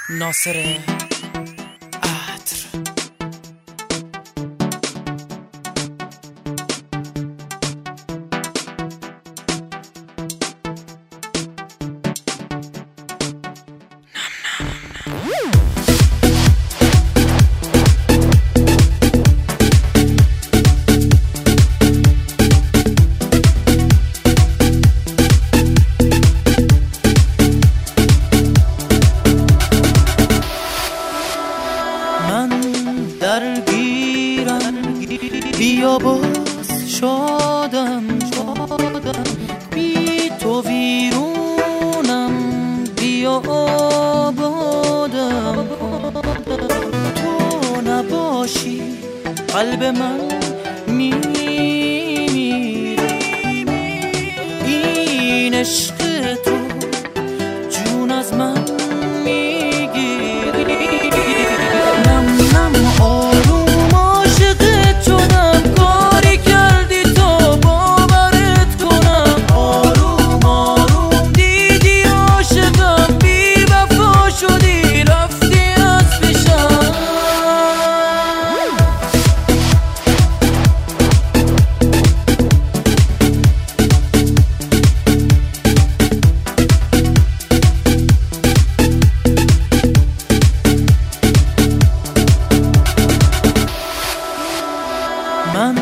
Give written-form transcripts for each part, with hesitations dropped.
ناصر عطر. درگیرم بیا باز شادم بی تو ویرونم بیا آبادم تو نباشی قلب من میمیره این عشق تو جون از من میگیره نم آروم عاشقت شدم کاری کردی تا باورت کنم آروم آروم دیدی عاشقم بی وفا شدی رفتی از پیشم من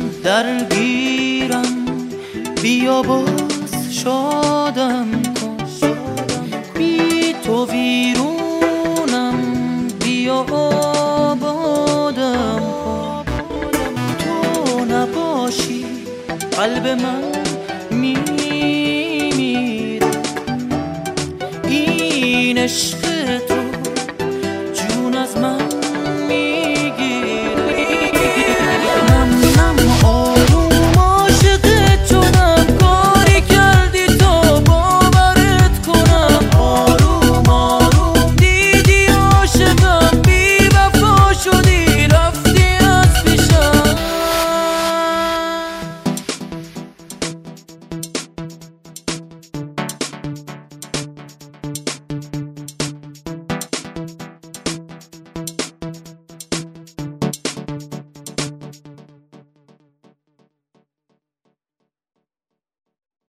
درگیرم بیا باز شادم کن بی تو ویرونم بیا آبادم کن تو نباشی قلب من میمیره این عشق